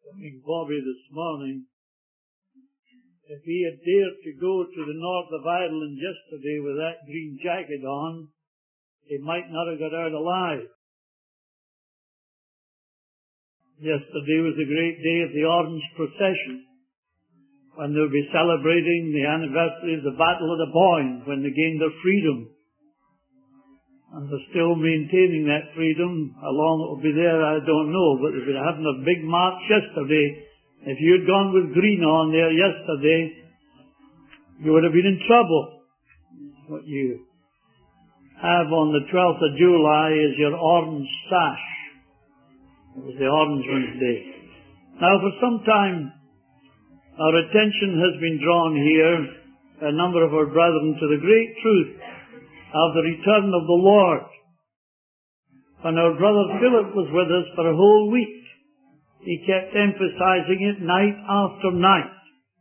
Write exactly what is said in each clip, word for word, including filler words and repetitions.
Big Bobby this morning, if he had dared to go to the north of Ireland yesterday with that green jacket on, he might not have got out alive. Yesterday was a great day of the Orange Procession, when they'll be celebrating the anniversary of the Battle of the Boyne, when they gained their freedom. And they're still maintaining that freedom. How long it will be there, I don't know, but they've been having a big march yesterday. If you'd gone with green on there yesterday, you would have been in trouble. What you have on the twelfth of July is your orange sash. It was the Orange Wednesday. Now, for some time, our attention has been drawn here, a number of our brethren, to the great truth of the return of the Lord. When our brother Philip was with us for a whole week, he kept emphasizing it night after night.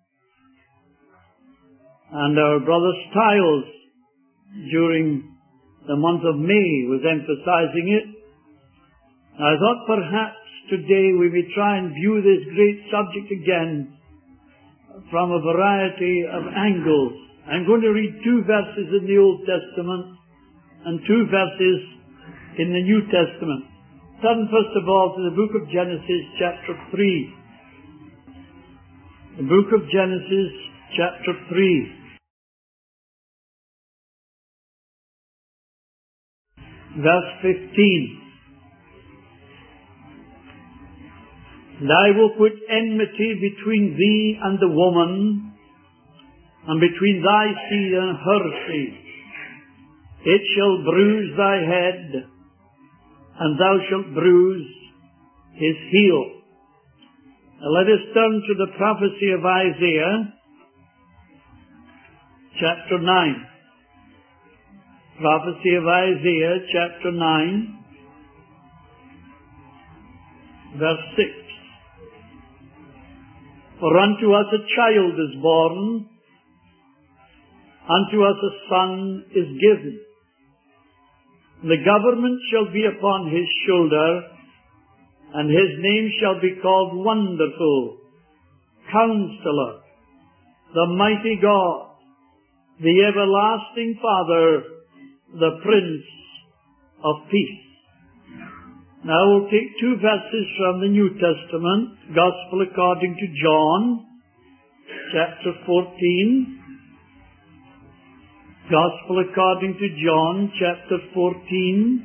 And our brother Stiles, during the month of May, was emphasizing it. I thought perhaps today we may try and view this great subject again from a variety of angles. I'm going to read two verses in the Old Testament and two verses in the New Testament. Turn first of all to the book of Genesis, chapter three. The book of Genesis, chapter three. Verse fifteen. And I will put enmity between thee and the woman, and between thy seed and her seed. It shall bruise thy head, and thou shalt bruise his heel. Now let us turn to the prophecy of Isaiah, chapter nine. Prophecy of Isaiah, chapter nine, verse six. For unto us a child is born, unto us a son is given. The government shall be upon his shoulder, and his name shall be called Wonderful, Counselor, the Mighty God, the Everlasting Father, the Prince of Peace. Now we'll take two verses from the New Testament, Gospel according to John, chapter fourteen. Gospel according to John, chapter fourteen.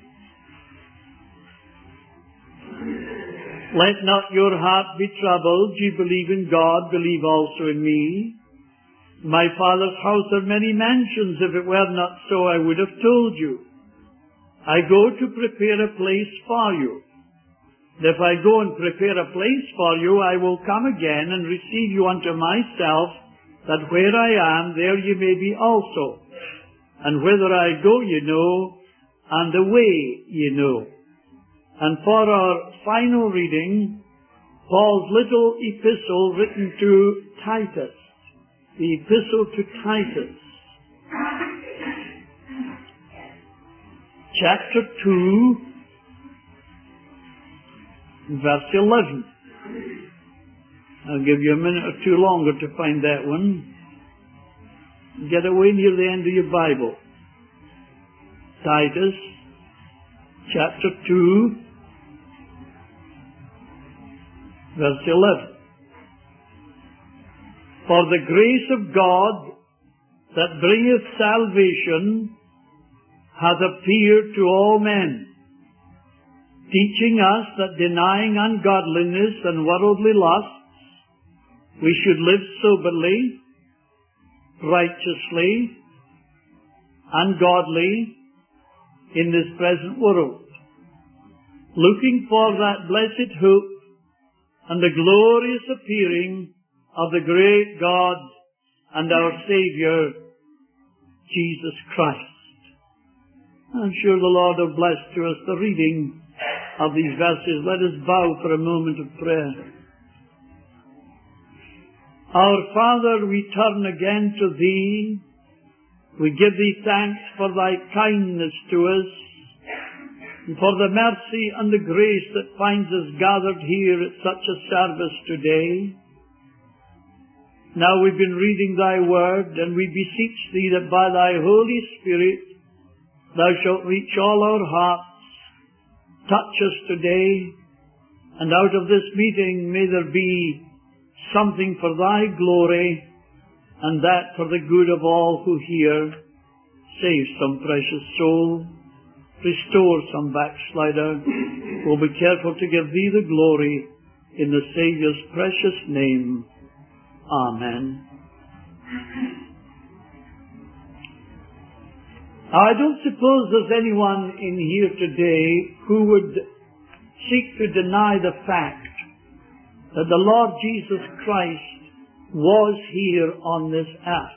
Let not your heart be troubled. Ye believe in God, believe also in me. In my Father's house are many mansions. If it were not so, I would have told you. I go to prepare a place for you. And if I go and prepare a place for you, I will come again and receive you unto myself, that where I am, there ye may be also. And whither I go ye know, and the way ye know. And for our final reading, Paul's little epistle written to Titus. The epistle to Titus. Chapter two, verse eleven. I'll give you a minute or two longer to find that one. Get away near the end of your Bible. Titus, chapter two, verse eleven. For the grace of God that bringeth salvation hath appeared to all men, teaching us that denying ungodliness and worldly lusts, we should live soberly, righteously, and godly in this present world, looking for that blessed hope and the glorious appearing of the great God and our Saviour, Jesus Christ. I'm sure the Lord will bless to us the reading of these verses. Let us bow for a moment of prayer. Our Father, we turn again to Thee. We give Thee thanks for Thy kindness to us. and for the mercy and the grace that finds us gathered here at such a service today. Now we've been reading thy word, and we beseech thee that by thy Holy Spirit thou shalt reach all our hearts, touch us today, and out of this meeting may there be something for thy glory, and that for the good of all who hear. Save some precious soul, restore some backslider. We'll be careful to give thee the glory in the Saviour's precious name. Amen. I don't suppose there's anyone in here today who would seek to deny the fact that the Lord Jesus Christ was here on this earth.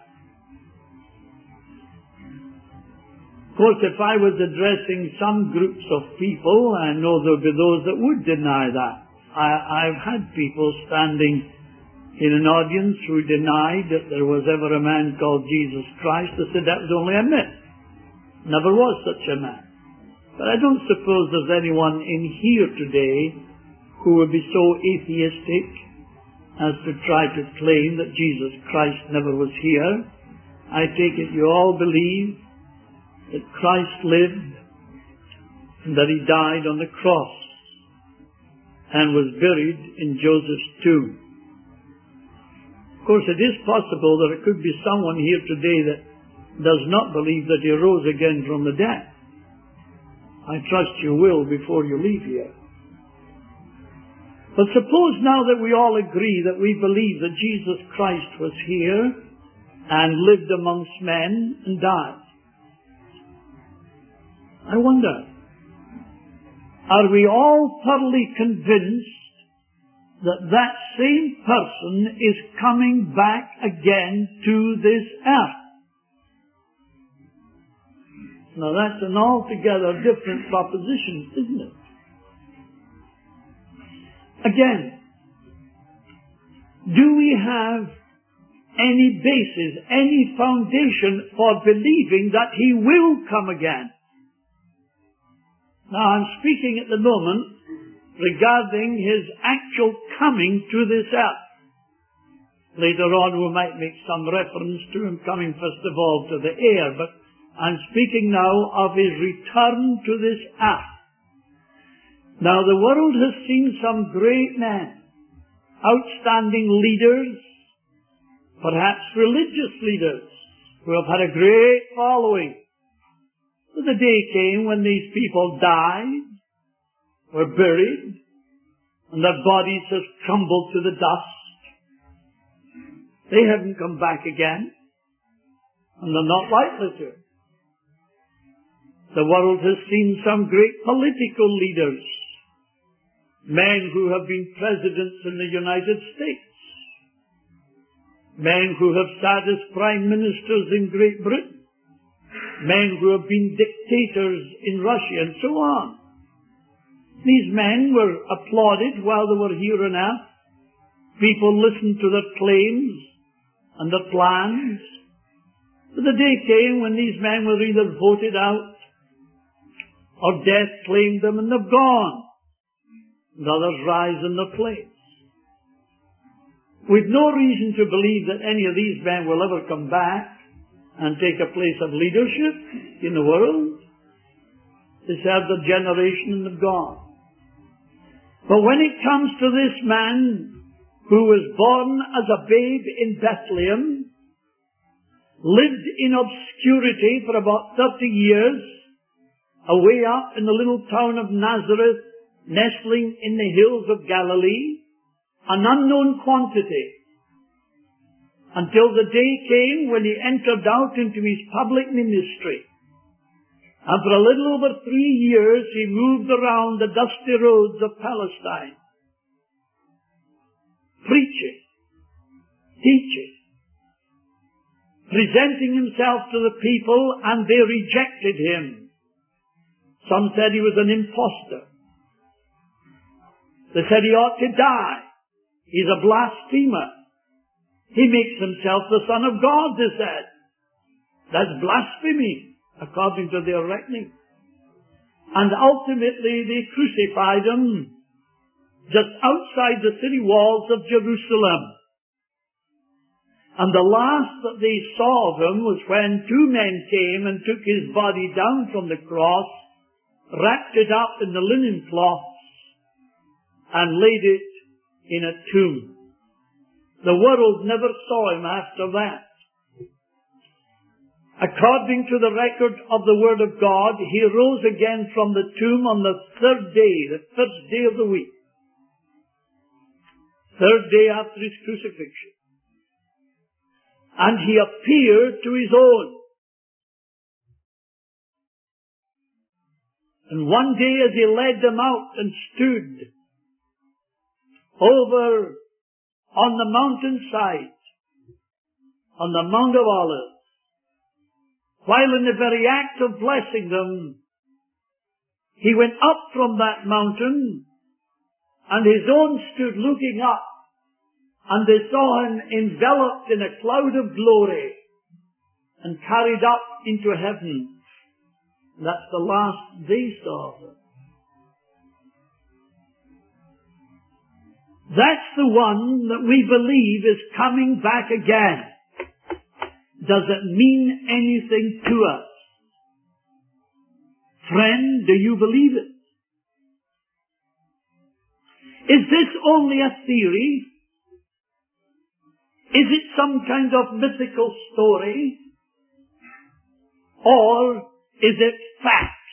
Of course, if I was addressing some groups of people, I know there would be those that would deny that. I, I've had people standing in an audience who denied that there was ever a man called Jesus Christ. They said that was only a myth. Never was such a man. But I don't suppose there's anyone in here today who would be so atheistic as to try to claim that Jesus Christ never was here. I take it you all believe that Christ lived and that he died on the cross and was buried in Joseph's tomb. Of course, it is possible that it could be someone here today that does not believe that he rose again from the dead. I trust you will before you leave here. But suppose now that we all agree that we believe that Jesus Christ was here and lived amongst men and died. I wonder, are we all thoroughly convinced that that same person is coming back again to this earth? Now that's an altogether different proposition, isn't it? Again, do we have any basis, any foundation for believing that he will come again? Now I'm speaking at the moment regarding his actual coming to this earth. Later on we might make some reference to him coming first of all to the air, but I'm speaking now of his return to this earth. Now the world has seen some great men, outstanding leaders, perhaps religious leaders, who have had a great following. But the day came when these people died, were buried, and their bodies have crumbled to the dust. They haven't come back again, and they're not likely to. The world has seen some great political leaders, men who have been presidents in the United States, men who have sat as prime ministers in Great Britain, men who have been dictators in Russia, and so on. These men were applauded while they were here on earth. People listened to their claims and their plans. But the day came when these men were either voted out or death claimed them and they've gone, and others rise in their place. We've no reason to believe that any of these men will ever come back and take a place of leadership in the world. They served their generation and they've gone. But when it comes to this man who was born as a babe in Bethlehem, lived in obscurity for about thirty years, away up in the little town of Nazareth, nestling in the hills of Galilee, an unknown quantity, until the day came when he entered out into his public ministry. And for a little over three years he moved around the dusty roads of Palestine, preaching, teaching, presenting himself to the people, and they rejected him. Some said he was an impostor. They said he ought to die. He's a blasphemer. He makes himself the Son of God, they said. That's blasphemy, according to their reckoning. And ultimately they crucified him just outside the city walls of Jerusalem. And the last that they saw of him was when two men came and took his body down from the cross, wrapped it up in the linen cloths, and laid it in a tomb. The world never saw him after that. According to the record of the Word of God, he rose again from the tomb on the third day, the first day of the week. Third day after his crucifixion. And he appeared to his own. And one day as he led them out and stood over on the mountainside, on the Mount of Olives, while in the very act of blessing them, he went up from that mountain, and his own stood looking up, and they saw him enveloped in a cloud of glory and carried up into heaven. That's the last they saw of him. That's the one that we believe is coming back again. Does it mean anything to us? Friend, do you believe it? Is this only a theory? Is it some kind of mythical story? Or is it facts?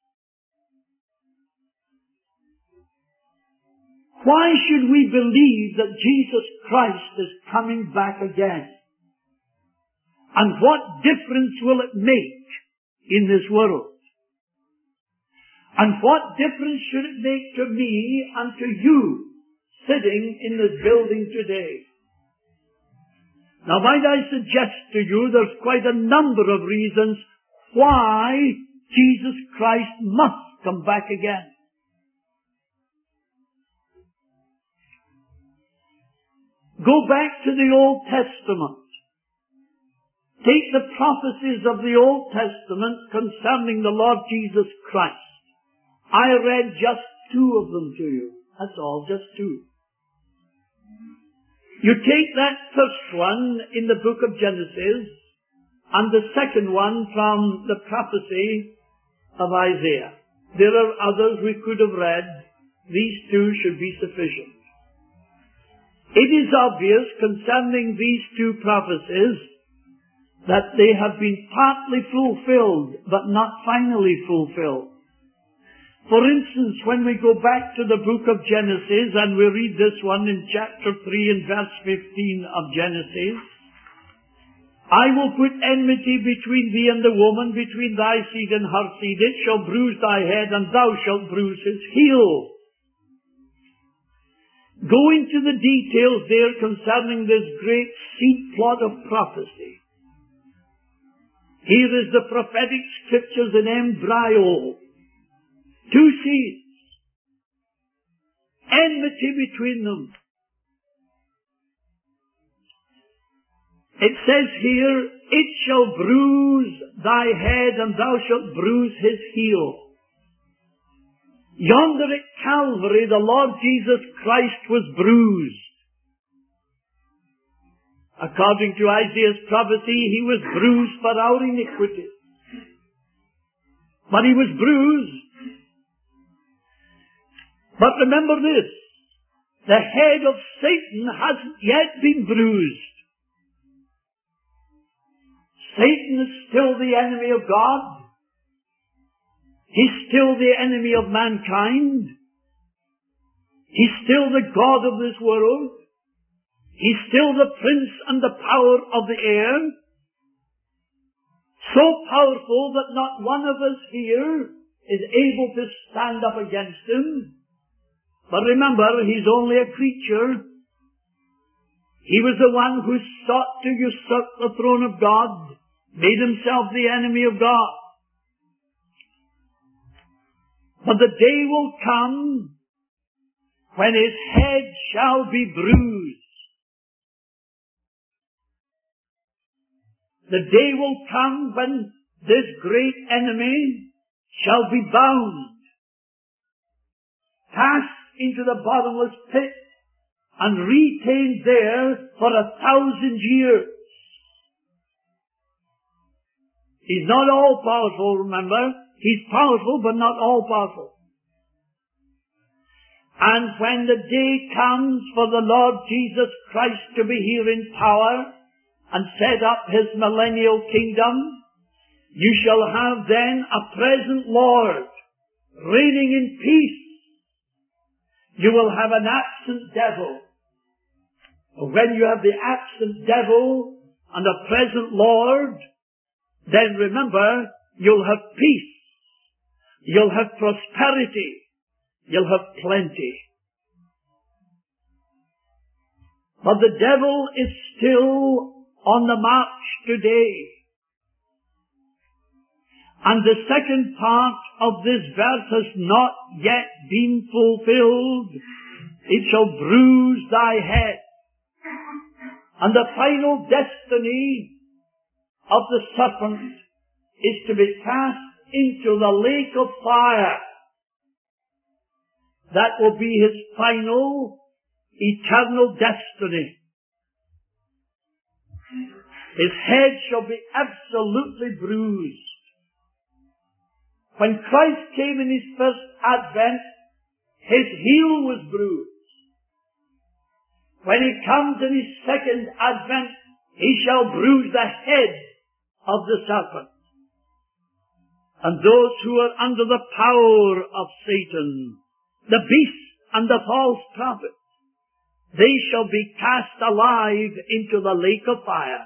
Why should we believe that Jesus Christ is coming back again? And what difference will it make in this world? And what difference should it make to me and to you sitting in this building today? Now, might I suggest to you there's quite a number of reasons why Jesus Christ must come back again. Go back to the Old Testament. Take the prophecies of the Old Testament concerning the Lord Jesus Christ. I read just two of them to you. That's all, just two. You take that first one in the book of Genesis and the second one from the prophecy of Isaiah. There are others we could have read. These two should be sufficient. It is obvious concerning these two prophecies that they have been partly fulfilled, but not finally fulfilled. For instance, when we go back to the book of Genesis, and we read this one in chapter three and verse fifteen of Genesis, I will put enmity between thee and the woman, between thy seed and her seed. It shall bruise thy head, and thou shalt bruise his heel. Go into the details there concerning this great seed plot of prophecy. Here is the prophetic scriptures in embryo. Two seeds. Enmity between them. It says here, it shall bruise thy head and thou shalt bruise his heel. Yonder at Calvary, the Lord Jesus Christ was bruised. According to Isaiah's prophecy, he was bruised for our iniquity. But he was bruised. But remember this, the head of Satan hasn't yet been bruised. Satan is still the enemy of God. He's still the enemy of mankind. He's still the god of this world. He's still the prince and the power of the air. So powerful that not one of us here is able to stand up against him. But remember, he's only a creature. He was the one who sought to usurp the throne of God, made himself the enemy of God. But the day will come when his head shall be bruised. The day will come when this great enemy shall be bound, cast into the bottomless pit, and retained there for a thousand years. He's not all powerful, remember. He's powerful, but not all powerful. And when the day comes for the Lord Jesus Christ to be here in power and set up His millennial kingdom, you shall have then a present Lord reigning in peace. You will have an absent devil. When you have the absent devil and a present Lord, then remember, you'll have peace. You'll have prosperity. You'll have plenty. But the devil is still on the march today. And the second part of this verse has not yet been fulfilled. It shall bruise thy head. And the final destiny of the serpent is to be cast into the lake of fire. That will be his final, eternal destiny. His head shall be absolutely bruised. When Christ came in His first advent, His heel was bruised. When He comes in His second advent, He shall bruise the head of the serpent. And those who are under the power of Satan, the beast and the false prophet, they shall be cast alive into the lake of fire.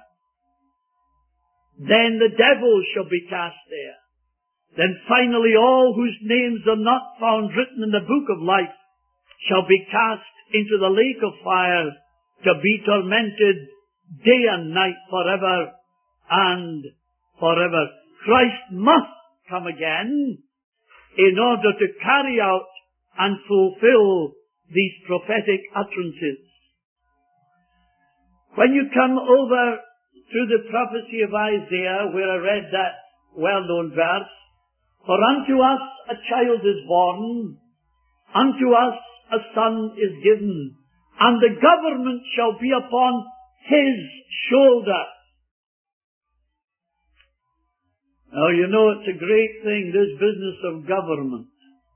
Then the devil shall be cast there. Then finally all whose names are not found written in the book of life shall be cast into the lake of fire to be tormented day and night forever and forever. Christ must come again in order to carry out and fulfill these prophetic utterances. When you come over to the prophecy of Isaiah, where I read that well-known verse, for unto us a child is born, unto us a son is given, and the government shall be upon His shoulder. Now you know it's a great thing, this business of government.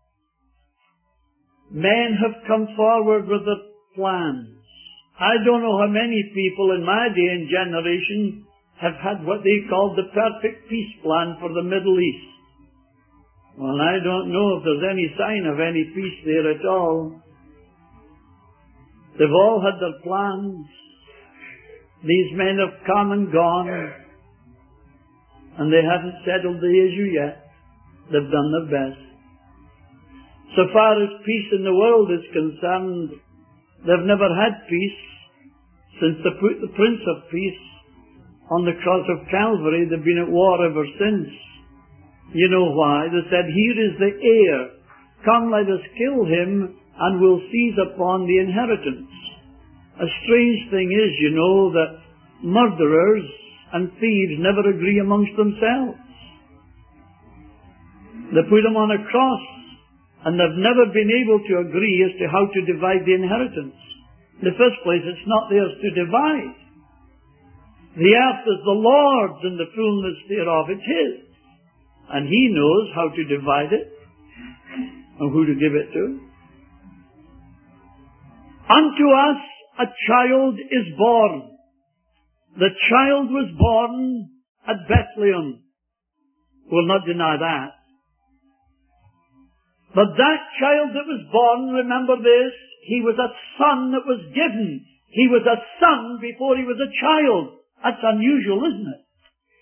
Men have come forward with their plans. I don't know how many people in my day and generation have had what they called the perfect peace plan for the Middle East. Well, I don't know if there's any sign of any peace there at all. They've all had their plans. These men have come and gone, and they haven't settled the issue yet. They've done their best. So far as peace in the world is concerned, they've never had peace since they put the Prince of Peace on the cross of Calvary. They've been at war ever since. You know why? They said, here is the heir. Come, let us kill him, and we'll seize upon the inheritance. A strange thing is, you know, that murderers and thieves never agree amongst themselves. They put him on a cross, and they've never been able to agree as to how to divide the inheritance. In the first place, it's not theirs to divide. The earth is the Lord's, and the fullness thereof is His. And He knows how to divide it and who to give it to. Unto us a child is born. The child was born at Bethlehem. We'll not deny that. But that child that was born, remember this, he was a son that was given. He was a son before he was a child. That's unusual, isn't it?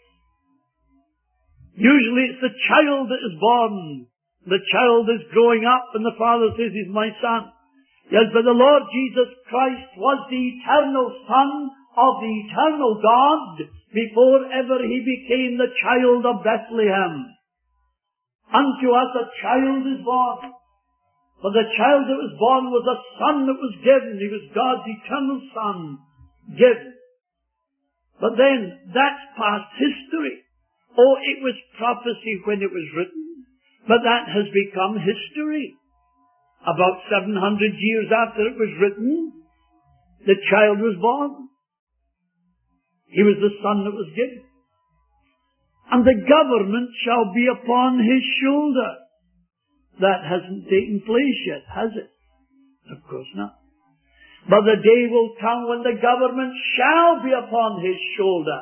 Usually it's the child that is born. The child is growing up and the father says, he's my son. Yes, but the Lord Jesus Christ was the eternal Son of the eternal God before ever He became the child of Bethlehem. Unto us a child is born. For the child that was born was a son that was given. He was God's eternal Son given. But then, that's past history. Oh, it was prophecy when it was written. But that has become history. About seven hundred years after it was written, the child was born. He was the son that was given. And the government shall be upon his shoulder. That hasn't taken place yet, has it? Of course not. But the day will come when the government shall be upon his shoulder,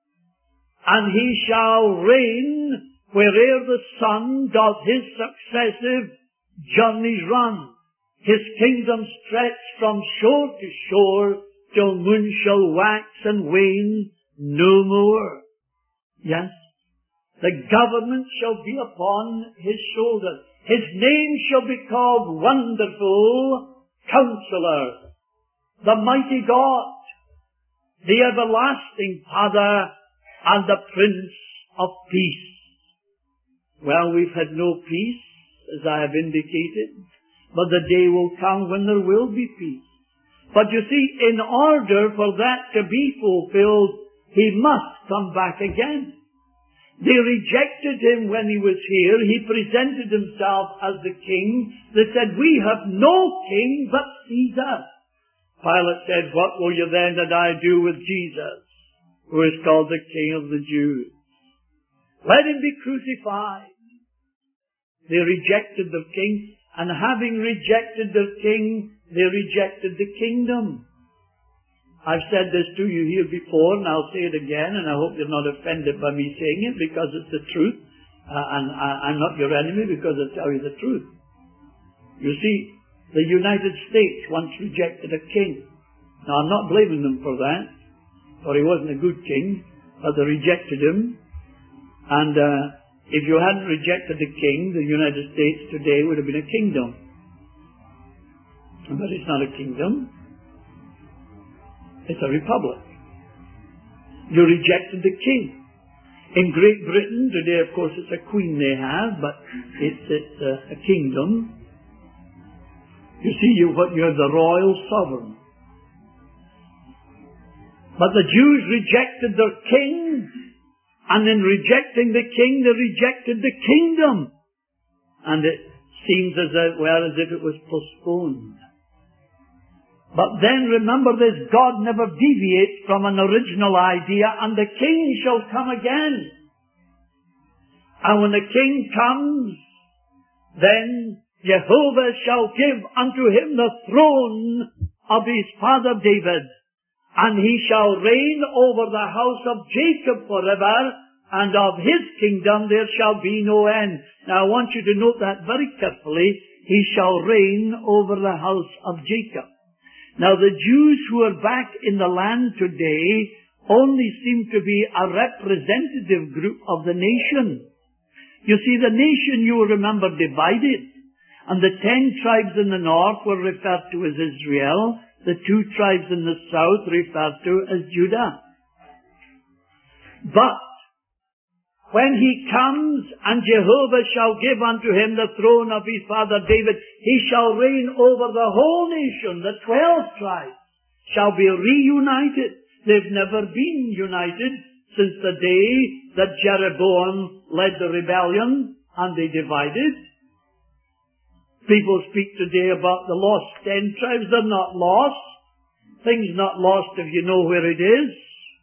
and he shall reign where'er the sun doth his successive journeys run. His kingdom stretch from shore to shore, till moon shall wax and wane no more. Yes, the government shall be upon his shoulder. His name shall be called Wonderful Counselor, the Mighty God, the Everlasting Father, and the Prince of Peace. Well, we've had no peace, as I have indicated, but the day will come when there will be peace. But you see, in order for that to be fulfilled, he must come back again. They rejected him when he was here. He presented himself as the king. They said, we have no king but Caesar. Pilate said, what will you then that I do with Jesus, who is called the King of the Jews? Let him be crucified. They rejected the king, and having rejected the king, they rejected the kingdom. I've said this to you here before, and I'll say it again, and I hope you're not offended by me saying it, because it's the truth. Uh, and I, I'm not your enemy because I tell you the truth. You see, the United States once rejected a king. Now, I'm not blaming them for that, for he wasn't a good king, but they rejected him. And uh, if you hadn't rejected the king, the United States today would have been a kingdom. But it's not a kingdom. It's a republic. You rejected the king. In Great Britain today, of course, it's a queen they have, but it's, it's a, a kingdom. You see, you, what, you have the royal sovereign. But the Jews rejected their king, and in rejecting the king, they rejected the kingdom. And it seems as if, well, as if it was postponed. But then remember this, God never deviates from an original idea, and the king shall come again. And when the king comes, then Jehovah shall give unto him the throne of his father David, and he shall reign over the house of Jacob forever, and of his kingdom there shall be no end. Now I want you to note that very carefully. He shall reign over the house of Jacob. Now the Jews who are back in the land today only seem to be a representative group of the nation. You see, the nation, you will remember, divided. And the ten tribes in the north were referred to as Israel. The two tribes in the south referred to as Judah. But when he comes, and Jehovah shall give unto him the throne of his father David, he shall reign over the whole nation. The twelve tribes shall be reunited. They've never been united since the day that Jeroboam led the rebellion and they divided. People speak today about the lost ten tribes. They're not lost. Things not lost if you know where it is.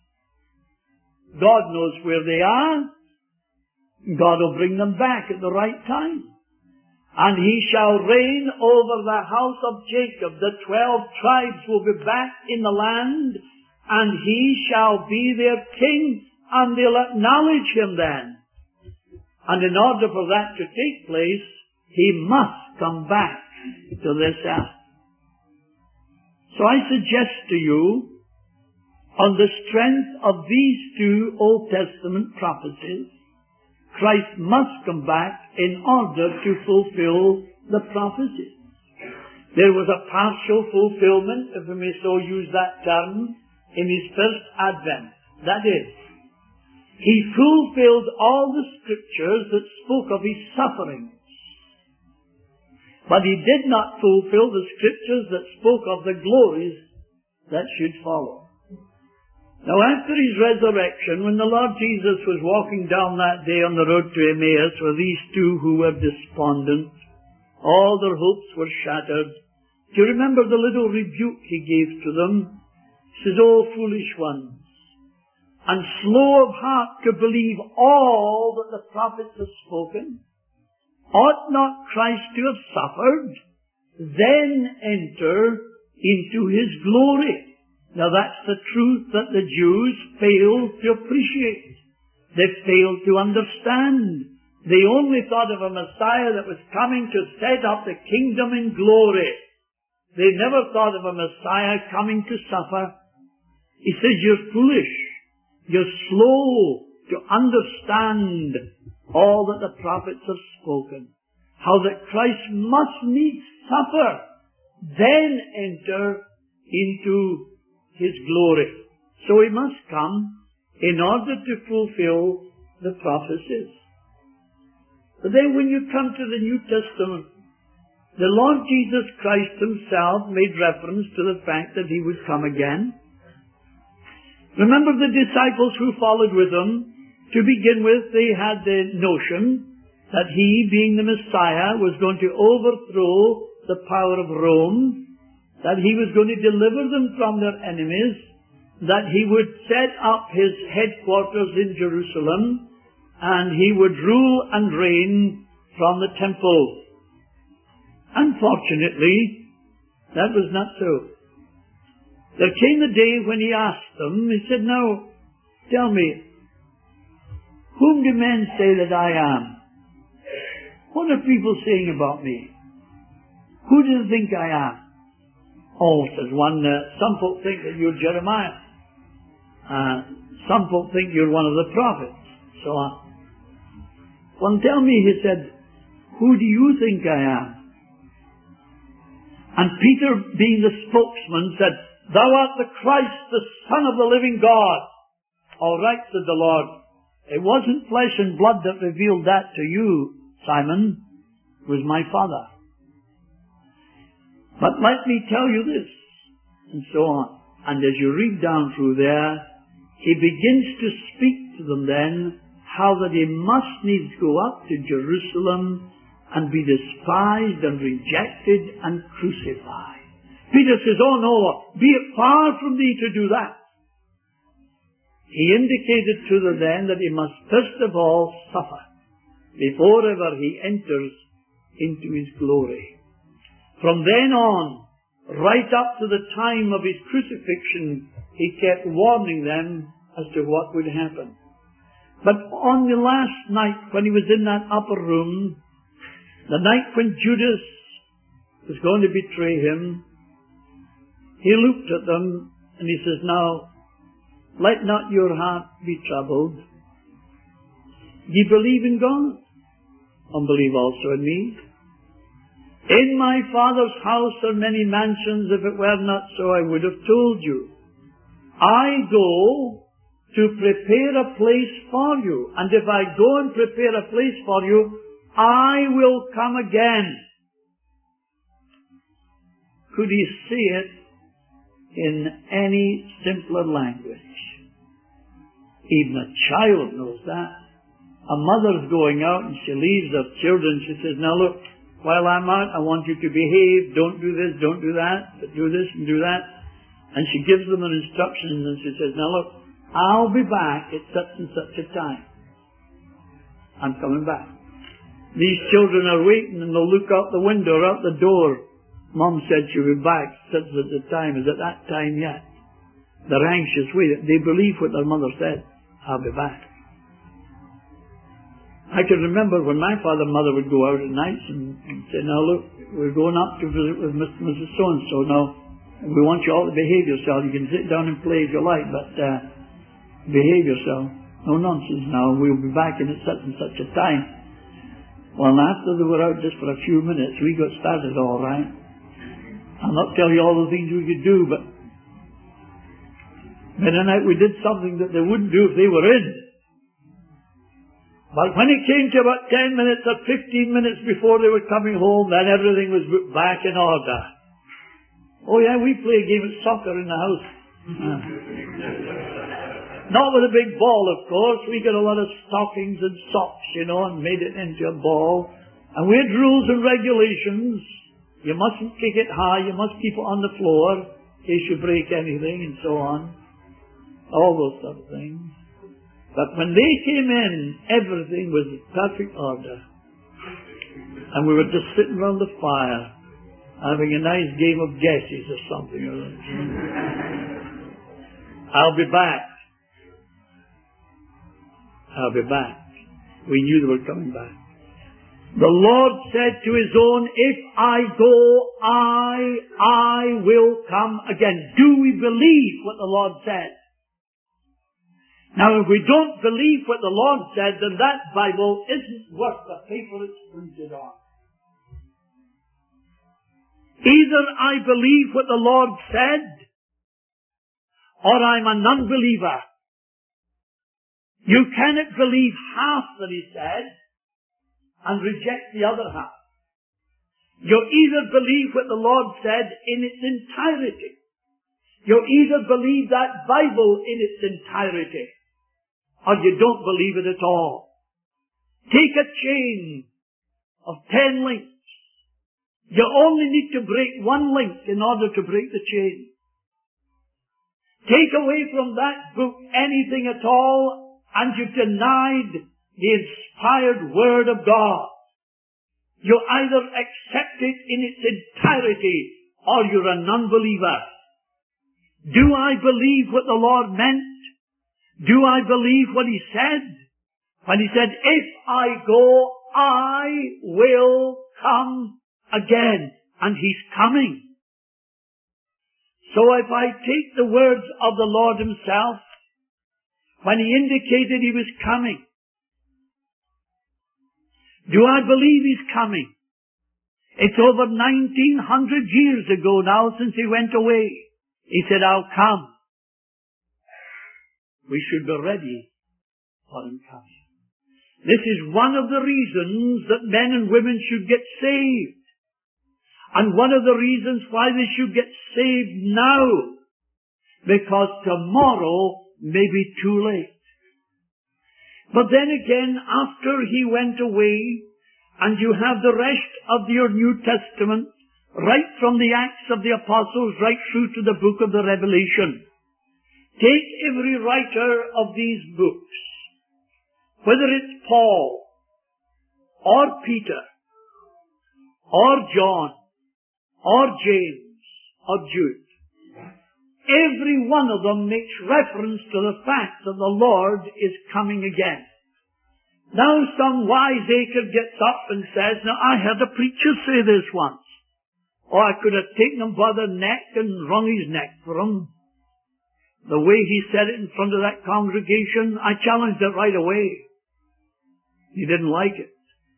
God knows where they are. God will bring them back at the right time. And he shall reign over the house of Jacob. The twelve tribes will be back in the land, and he shall be their king, and they'll acknowledge him then. And in order for that to take place, he must come back to this earth. So I suggest to you, on the strength of these two Old Testament prophecies, Christ must come back in order to fulfill the prophecies. There was a partial fulfillment, if we may so use that term, in his first advent. That is, he fulfilled all the scriptures that spoke of his sufferings. But he did not fulfill the scriptures that spoke of the glories that should follow. Now after his resurrection, when the Lord Jesus was walking down that day on the road to Emmaus with these two who were despondent, all their hopes were shattered, do you remember the little rebuke he gave to them? He says, "O foolish ones, and slow of heart to believe all that the prophets have spoken. Ought not Christ to have suffered, then enter into his glory?" Now that's the truth that the Jews failed to appreciate. They failed to understand. They only thought of a Messiah that was coming to set up the kingdom in glory. They never thought of a Messiah coming to suffer. He says, you're foolish. You're slow to understand all that the prophets have spoken. How that Christ must needs suffer, then enter into his glory. So he must come in order to fulfill the prophecies. But then when you come to the New Testament, the Lord Jesus Christ himself made reference to the fact that he would come again. Remember the disciples who followed with him. To begin with, they had the notion that he, being the Messiah, was going to overthrow the power of Rome, that he was going to deliver them from their enemies, that he would set up his headquarters in Jerusalem, and he would rule and reign from the temple. Unfortunately, that was not so. There came the day when he asked them, he said, "Now, tell me, whom do men say that I am? What are people saying about me? Who do they think I am?" "Oh," says one, uh, "some folk think that you're Jeremiah. Uh, some folk think you're one of the prophets." So on. "Well, tell me," he said, "who do you think I am?" And Peter, being the spokesman, said, "Thou art the Christ, the Son of the living God." "All right," said the Lord. "It wasn't flesh and blood that revealed that to you, Simon. It was my Father. But let me tell you this," and so on. And as you read down through there, he begins to speak to them then how that he must needs go up to Jerusalem and be despised and rejected and crucified. Peter says, "Oh no, be it far from thee to do that." He indicated to them then that he must first of all suffer before ever he enters into his glory. From then on, right up to the time of his crucifixion, he kept warning them as to what would happen. But on the last night when he was in that upper room, the night when Judas was going to betray him, he looked at them and he says, "Now, let not your heart be troubled. Ye believe in God, and believe also in me. In my Father's house are many mansions. If it were not so, I would have told you. I go to prepare a place for you. And if I go and prepare a place for you, I will come again." Could he say it in any simpler language? Even a child knows that. A mother's going out and she leaves her children. She says, "Now look, while I'm out, I want you to behave. Don't do this, don't do that, but do this and do that." And she gives them an instructions and she says, "Now look, I'll be back at such and such a time. I'm coming back." These children are waiting and they'll look out the window or out the door. "Mom said she'll be back such and such a time. Is it that time yet?" They're anxious with it. They believe what their mother said. "I'll be back." I can remember when my father and mother would go out at nights and, and say, "Now look, we're going up to visit with Mister and Missus So-and-so. Now, we want you all to behave yourself. You can sit down and play if you like, but uh, behave yourself. No nonsense now. We'll be back in at such and such a time." Well, after they were out just for a few minutes, we got started all right. I'll not tell you all the things we could do, but in the night we did something that they wouldn't do if they were in. But when it came to about ten minutes or fifteen minutes before they were coming home, then everything was back in order. Oh yeah, we play a game of soccer in the house. Uh, not with a big ball, of course. We got a lot of stockings and socks, you know, and made it into a ball. And we had rules and regulations. You mustn't kick it high. You must keep it on the floor in case you break anything and so on. All those sort of things. But when they came in, everything was in perfect order. And we were just sitting around the fire, having a nice game of guesses or something. I'll be back. I'll be back. We knew they were coming back. The Lord said to His own, if I go, I, I will come again. Do we believe what the Lord said? Now, if we don't believe what the Lord said, then that Bible isn't worth the paper it's printed on. Either I believe what the Lord said, or I'm a non-believer. You cannot believe half that He said, and reject the other half. You either believe what the Lord said in its entirety. You either believe that Bible in its entirety, or you don't believe it at all. Take a chain of ten links. You only need to break one link in order to break the chain. Take away from that book anything at all, and you've denied the inspired Word of God. You either accept it in its entirety, or you're a non-believer. Do I believe what the Lord meant? Do I believe what He said? When He said, if I go, I will come again. And He's coming. So if I take the words of the Lord Himself, when He indicated He was coming, do I believe He's coming? It's over nineteen hundred years ago now since He went away. He said, I'll come. We should be ready for Him coming. This is one of the reasons that men and women should get saved. And one of the reasons why they should get saved now. Because tomorrow may be too late. But then again, after He went away, and you have the rest of your New Testament, right from the Acts of the Apostles, right through to the book of the Revelation. Take every writer of these books, whether it's Paul, or Peter, or John, or James, or Jude. Every one of them makes reference to the fact that the Lord is coming again. Now some wiseacre gets up and says, now I heard a preacher say this once. Or I could have taken him by the neck and wrung his neck for him. The way he said it in front of that congregation, I challenged it right away. He didn't like it.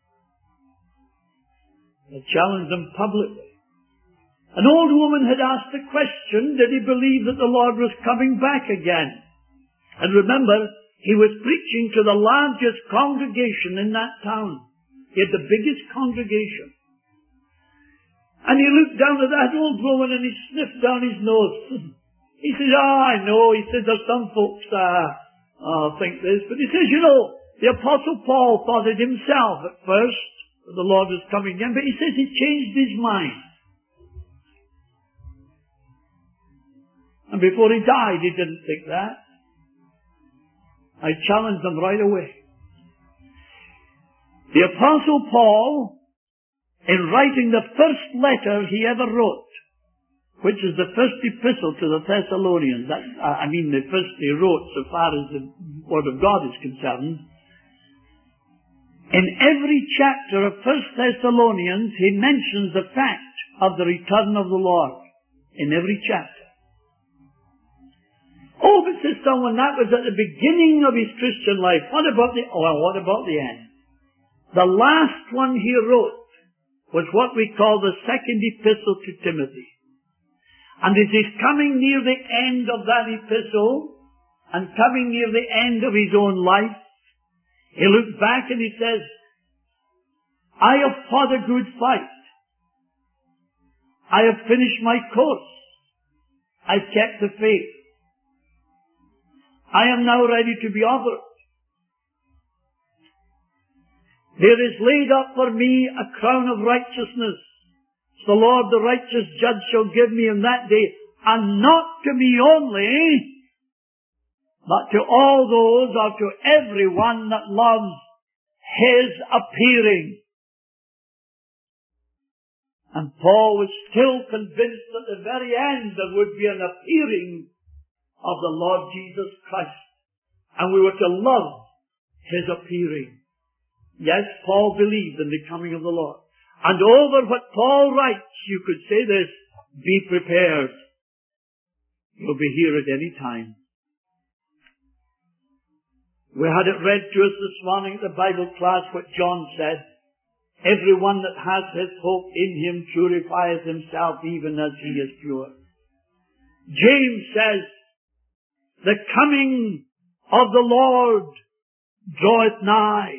I challenged him publicly. An old woman had asked the question, did he believe that the Lord was coming back again? And remember, he was preaching to the largest congregation in that town. He had the biggest congregation. And he looked down at that old woman and he sniffed down his nose. He said, oh, I know. He said, there's some folks uh, uh, think this. But he says, you know, the Apostle Paul thought it himself at first, that the Lord was coming again. But he says he changed his mind. And before he died, he didn't think that. I challenged them right away. The Apostle Paul, in writing the first letter he ever wrote, which is the first epistle to the Thessalonians, that, I mean the first he wrote so far as the Word of God is concerned, in every chapter of First Thessalonians, he mentions the fact of the return of the Lord. In every chapter. Oh, but says someone, that was at the beginning of his Christian life. What about the, well, what about the end? The last one he wrote was what we call the second epistle to Timothy. And as he's coming near the end of that epistle, and coming near the end of his own life, he looks back and he says, I have fought a good fight. I have finished my course. I've kept the faith. I am now ready to be offered. There is laid up for me a crown of righteousness. The Lord, the righteous judge, shall give me in that day, and not to me only, but to all those, or to everyone that loves His appearing. And Paul was still convinced at the very end there would be an appearing of the Lord Jesus Christ. And we were to love His appearing. Yes, Paul believed in the coming of the Lord. And over what Paul writes, you could say this: be prepared. You'll be here at any time. We had it read to us this morning at the Bible class what John said. Everyone that has his hope in Him purifies himself even as he is pure. James says, the coming of the Lord draweth nigh.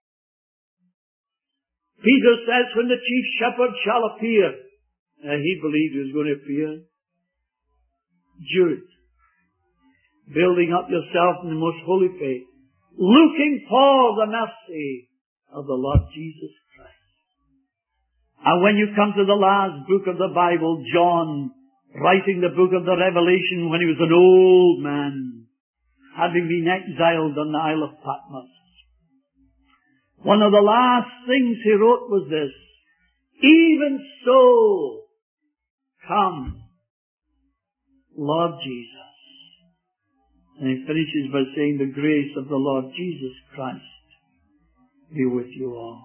Peter says, when the chief shepherd shall appear, uh, he believed He was going to appear. Jude, building up yourself in the most holy faith, looking for the mercy of the Lord Jesus Christ. And when you come to the last book of the Bible, John, writing the book of the Revelation when he was an old man, having been exiled on the Isle of Patmos, one of the last things he wrote was this: even so, come, Lord Jesus. And he finishes by saying, the grace of the Lord Jesus Christ be with you all.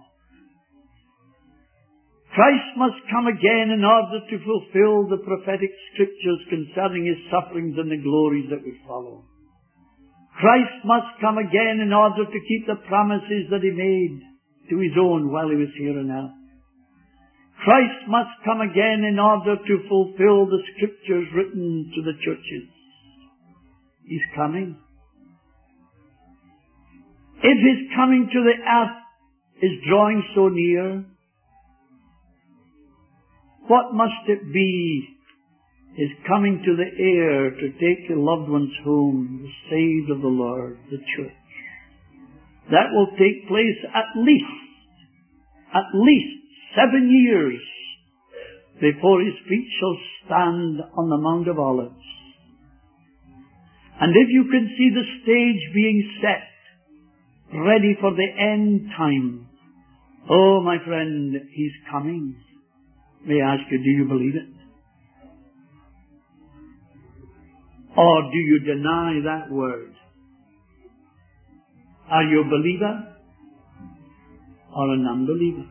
Christ must come again in order to fulfill the prophetic scriptures concerning His sufferings and the glories that would follow. Christ must come again in order to keep the promises that He made to His own while He was here and now. Christ must come again in order to fulfill the scriptures written to the churches. He's coming. If His coming to the earth is drawing so near, what must it be, His coming to the air to take your loved ones home, the saved of the Lord, the church? That will take place at least, at least seven years before His feet shall stand on the Mount of Olives. And if you can see the stage being set, ready for the end time, oh, my friend, He's coming. May I ask you, do you believe it? Or do you deny that word? Are you a believer or an unbeliever?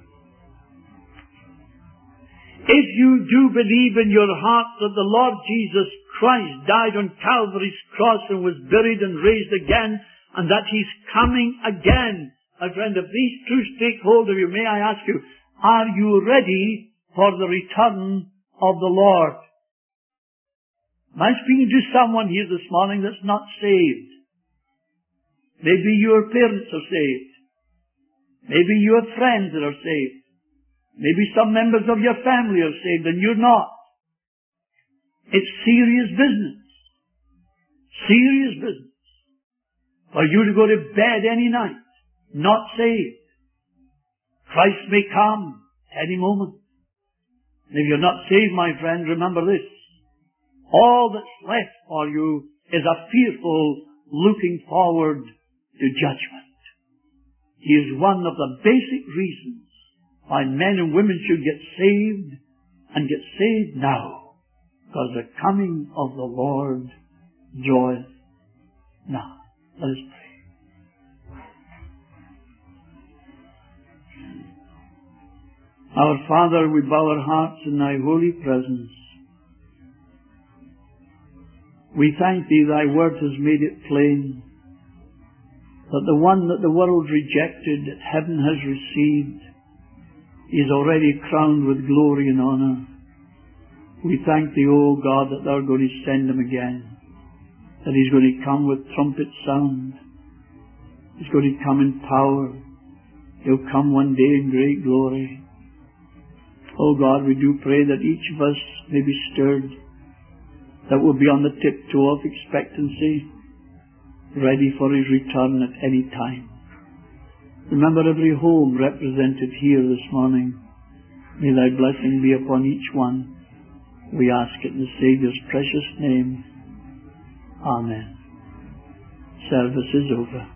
If you do believe in your heart that the Lord Jesus Christ died on Calvary's cross and was buried and raised again, and that He's coming again, my friend, if these truths take hold of you, may I ask you, are you ready for the return of the Lord? I'm speaking to someone here this morning that's not saved. Maybe your parents are saved. Maybe you have friends that are saved. Maybe some members of your family are saved and you're not. It's serious business. Serious business. For you to go to bed any night, not saved. Christ may come any moment. And if you're not saved, my friend, remember this: all that's left for you is a fearful looking forward to judgment. He is one of the basic reasons why men and women should get saved, and get saved now, because the coming of the Lord draweth nigh. Let us pray. Our Father, we bow our hearts in Thy holy presence. We thank Thee, Thy word has made it plain that the one that the world rejected, that heaven has received, is already crowned with glory and honour. We thank Thee, O God, that Thou art going to send Him again, that He's going to come with trumpet sound. He's going to come in power. He'll come one day in great glory. Oh God, we do pray that each of us may be stirred, that we'll be on the tiptoe of expectancy, ready for His return at any time. Remember every home represented here this morning. May Thy blessing be upon each one. We ask it in the Saviour's precious name. Amen. Service is over.